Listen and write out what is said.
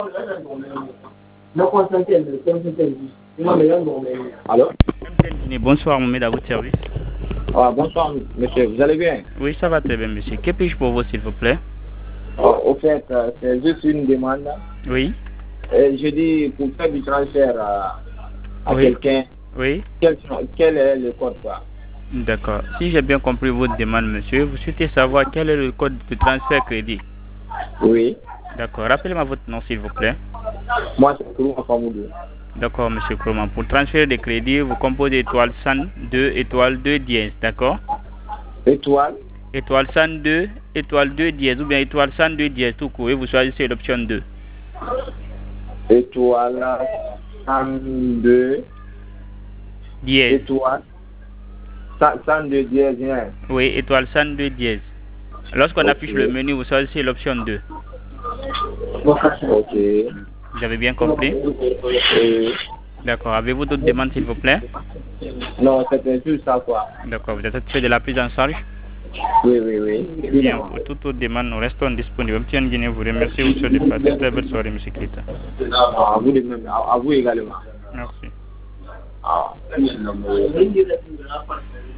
Allô? Bonsoir, Mohamed, à votre service. Ah, bonsoir, monsieur. Vous allez bien? Oui, ça va très bien, monsieur. Que puis-je pour vous, s'il vous plaît? Au fait, c'est juste une demande. Oui. Je dis pour faire du transfert à Oui. quelqu'un, Oui. quel est le code, quoi? D'accord. Si j'ai bien compris votre demande, monsieur, vous souhaitez savoir quel est le code de transfert crédit. Oui. D'accord. Rappelez-moi votre nom, s'il vous plaît. Moi, c'est Kourouma Famoudou. D'accord, monsieur Kroman. Pour transférer des crédits, vous composez étoile 102, étoile 2 dièse, d'accord? Étoile. Étoile 102, étoile 2 dièse, ou bien étoile 102 dièse tout court, et vous choisissez l'option 2. Étoile 102. Dièse. Étoile 102 dièse. Oui, étoile 102 dièse. Lorsqu'on Okay. affiche le menu, vous choisissez l'option 2. Ok. Vous avez bien compris? Oui. D'accord. Avez-vous d'autres demandes, s'il vous plaît? Non, c'était juste ça, quoi. D'accord. Vous êtes satisfait de la prise en charge? Oui, oui, oui. Bien. Pour toute autre demande, nous restons disponibles. M. Guinée vous remercie. Vous souhaitez passer une très belle soirée, M. Keita. À vous, à vous également. Merci. Ah.